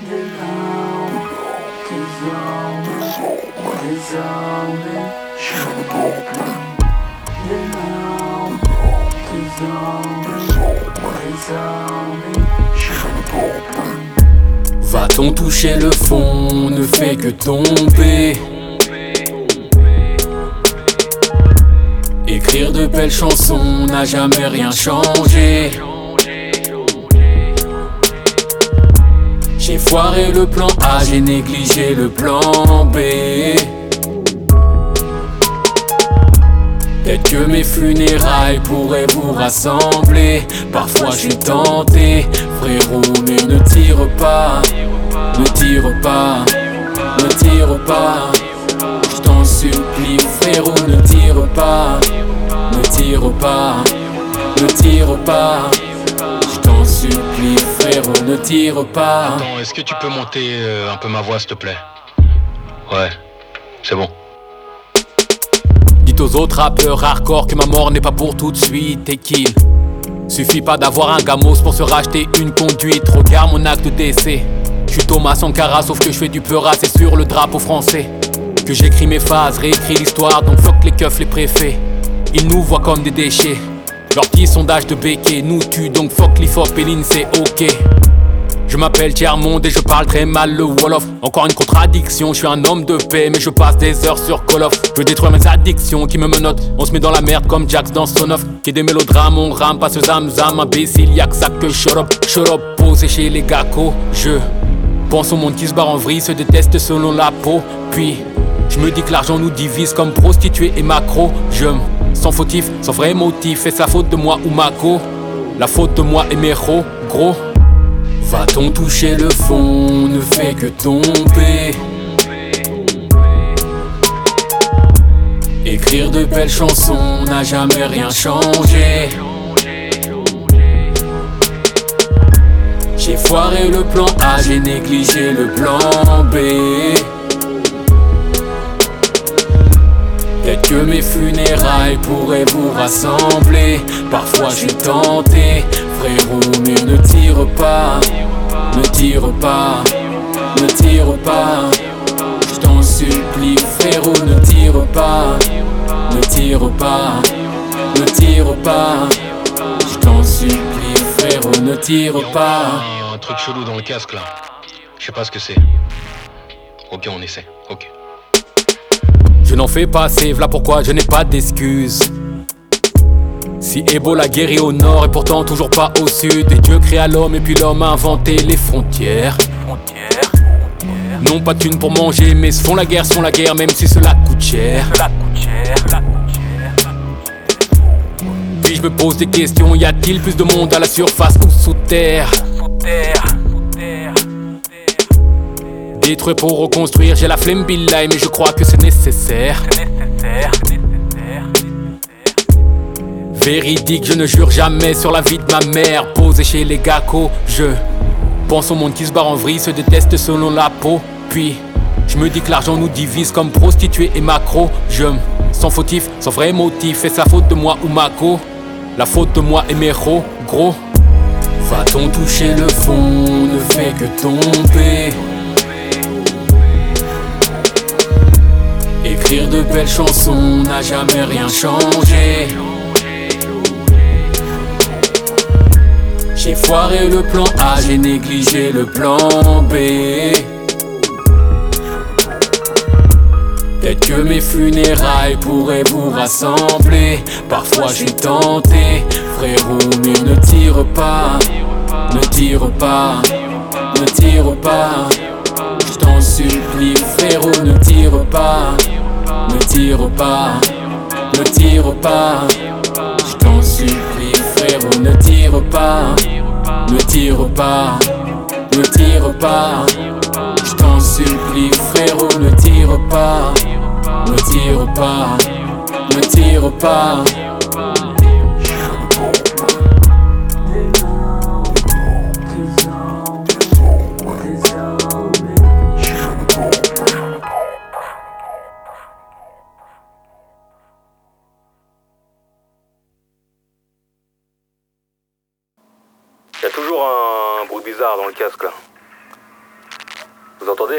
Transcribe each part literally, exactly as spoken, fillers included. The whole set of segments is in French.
Va-t-on toucher le fond, ne fait que tomber. Écrire de belles chansons n'a jamais rien changé. J'ai foiré le plan A, j'ai négligé le plan B. Peut-être que mes funérailles pourraient vous rassembler. Parfois je suis tenté, frérot, mais ne tire pas. Ne tire pas, ne tire pas. Je t'en supplie, frérot, ne tire pas. Ne tire pas, ne tire pas. Je t'en supplie, frérot, ne tire pas. Attends, est-ce que tu peux monter euh, un peu ma voix, s'il te plaît? Ouais, c'est bon. Dites aux autres rappeurs hardcore que ma mort n'est pas pour tout de suite et qu'il suffit pas d'avoir un gamos pour se racheter une conduite. Regarde mon acte de décès. Je suis Thomas Sankara, sauf que je fais du peur, c'est sur le drapeau français que j'écris mes phases, réécris l'histoire, donc fuck les keufs, les préfets. Ils nous voient comme des déchets. Leur petit sondage de béquet nous tue, donc fuck l'I F O P et l'I N S E E, ok. Je m'appelle Tiers-Monde et je parle très mal le Wolof. Encore une contradiction, je suis un homme de paix, mais je passe des heures sur Call of. Je veux détruire mes addictions qui me menottent. On se met dans la merde comme Jax dans Son of. Qui est des mélodrames, on rame, passe zam zam, imbécile, y'a que ça que shut up. Shut up, posé chez les gacos. Je pense au monde qui se barre en vrille, se déteste selon la peau. Puis je me dis que l'argent nous divise comme prostituée et macro. Je me sens fautif, sans vrai motif. Est-ce la faute de moi ou Mako? La faute de moi et Mero, gros. Va-t-on toucher le fond, ne fait que tomber. Écrire de belles chansons n'a jamais rien changé. J'ai foiré le plan A, j'ai négligé le plan B. Peut-être que mes funérailles pourraient vous rassembler. Parfois je suis tenté, frérot, mais ne tire pas. Ne tire pas, ne tire pas. Je t'en supplie, frérot, ne tire pas. Ne tire pas, ne tire pas. Je t'en supplie, frérot, ne tire pas. Il y a un truc chelou dans le casque là. Je sais pas ce que c'est. Ok, on essaie, ok. Je n'en fais pas assez, voilà pourquoi je n'ai pas d'excuses. Si Ebola guérit au nord et pourtant toujours pas au sud. Et Dieu créa l'homme et puis l'homme a inventé les frontières. Non pas de thunes pour manger, mais se font la guerre, se font la guerre, même si cela coûte cher. Puis je me pose des questions, y a-t-il plus de monde à la surface ou sous terre? Détruire pour reconstruire, j'ai la flemme billahi, mais je crois que c'est nécessaire. Véridique, je ne jure jamais sur la vie de ma mère. Posé chez les gacos, je pense au monde qui se barre en vrille, se déteste selon la peau. Puis je me dis que l'argent nous divise comme prostituée et macro. Je me sens fautif, sans vrai motif. Est-ce la faute de moi ou Mako? La faute de moi et Mero, gros. Va-t-on toucher le fond, ne fait que tomber. Écrire de belles chansons n'a jamais rien changé. J'ai foiré le plan A, j'ai négligé le plan B. Peut-être que mes funérailles pourraient vous rassembler. Parfois je suis tenté, frérot, mais ne tire pas. Ne tire pas, ne tire pas. Je t'en supplie, frérot, ne tire pas. Ne tire pas, ne tire pas. Je t'en supplie, frérot, ne tire pas. Ne tire pas, ne tire pas. Je t'en supplie, frérot, ne tire pas. Ne tire pas, ne tire pas. Y'a toujours un bruit bizarre dans le casque là. Vous entendez?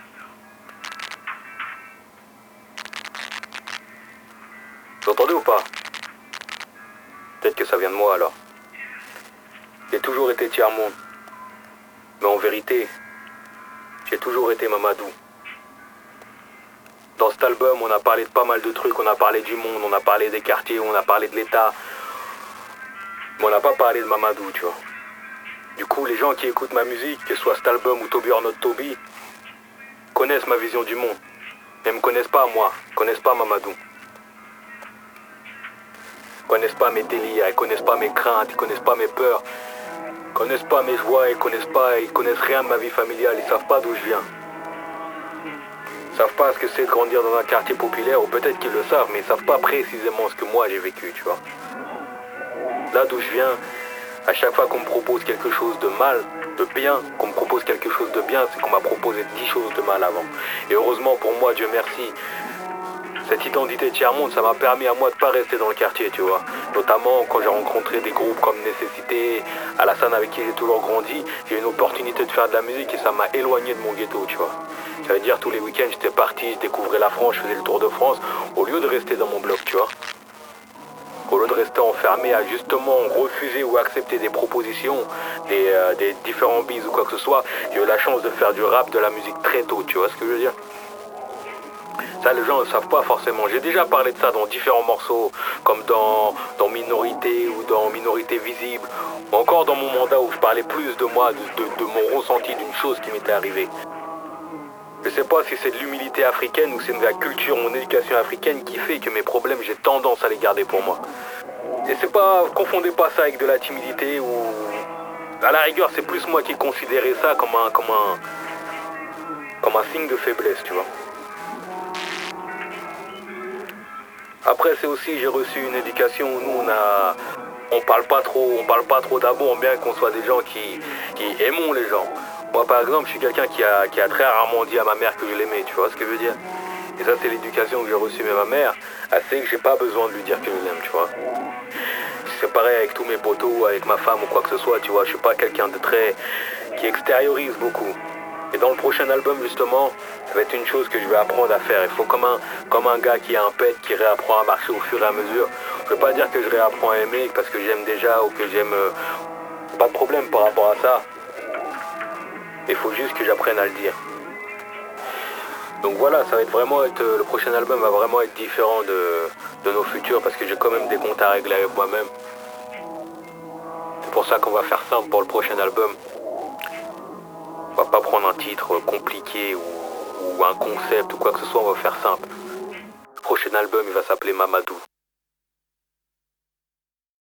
Vous entendez ou pas? Peut-être que ça vient de moi alors. J'ai toujours été tiers-monde. Mais en vérité, j'ai toujours été Mamadou. Dans cet album, on a parlé de pas mal de trucs. On a parlé du monde, on a parlé des quartiers, on a parlé de l'État. Mais on n'a pas parlé de Mamadou, tu vois. Du coup, les gens qui écoutent ma musique, que ce soit cet album ou Toby or Not Toby, connaissent ma vision du monde. Mais me connaissent pas moi, connaissent pas Mamadou. Ils connaissent pas mes délires, ils connaissent pas mes craintes, ils connaissent pas mes peurs. Ils connaissent pas mes joies, ils connaissent pas, ils connaissent rien de ma vie familiale, ils savent pas d'où je viens. Ils savent pas ce que c'est de grandir dans un quartier populaire, ou peut-être qu'ils le savent, mais ils savent pas précisément ce que moi j'ai vécu, tu vois. Là d'où je viens, à chaque fois qu'on me propose quelque chose de mal, de bien, qu'on me propose quelque chose de bien, c'est qu'on m'a proposé dix choses de mal avant. Et heureusement pour moi, Dieu merci, cette identité tiers-monde, ça m'a permis à moi de pas rester dans le quartier, tu vois. Notamment quand j'ai rencontré des groupes comme Nécessité, Alassane avec qui j'ai toujours grandi, j'ai eu une opportunité de faire de la musique et ça m'a éloigné de mon ghetto, tu vois. Ça veut dire tous les week-ends j'étais parti, je découvrais la France, je faisais le tour de France, au lieu de rester dans mon bloc, tu vois. Au lieu de rester enfermé à justement refuser ou accepter des propositions, des, euh, des différents bises ou quoi que ce soit, j'ai eu la chance de faire du rap, de la musique très tôt, tu vois ce que je veux dire? Ça, les gens ne savent pas forcément. J'ai déjà parlé de ça dans différents morceaux, comme dans, dans Minorité ou dans Minorité Visible, ou encore dans mon mandat où je parlais plus de moi, de, de, de mon ressenti d'une chose qui m'était arrivée. Je sais pas si c'est de l'humilité africaine ou c'est de la culture, mon éducation africaine qui fait que mes problèmes, j'ai tendance à les garder pour moi. Et c'est pas, confondez pas ça avec de la timidité ou... À la rigueur, c'est plus moi qui considérais ça comme un, comme un, comme un signe de faiblesse, tu vois. Après, c'est aussi, j'ai reçu une éducation où nous, on a... On parle pas trop, on parle pas trop d'amour, bien qu'on soit des gens qui, qui aimons les gens. Moi, par exemple, je suis quelqu'un qui a, qui a très rarement dit à ma mère que je l'aimais, tu vois ce que je veux dire? Et ça, c'est l'éducation que j'ai reçue, mais ma mère, elle sait que j'ai pas besoin de lui dire que je l'aime, tu vois. C'est pareil avec tous mes potos, avec ma femme ou quoi que ce soit, tu vois. Je suis pas quelqu'un de très... qui extériorise beaucoup. Et dans le prochain album, justement, ça va être une chose que je vais apprendre à faire. Il faut comme un, comme un gars qui a un pet, qui réapprend à marcher au fur et à mesure. Je veux pas dire que je réapprends à aimer parce que j'aime déjà ou que j'aime... Euh, pas de problème par rapport à ça. Il faut juste que j'apprenne à le dire. Donc voilà, ça va être vraiment être, le prochain album va vraiment être différent de, de nos futurs parce que j'ai quand même des comptes à régler avec moi-même. C'est pour ça qu'on va faire simple pour le prochain album. On va pas prendre un titre compliqué ou, ou un concept ou quoi que ce soit, on va faire simple. Le prochain album, il va s'appeler Mamadou.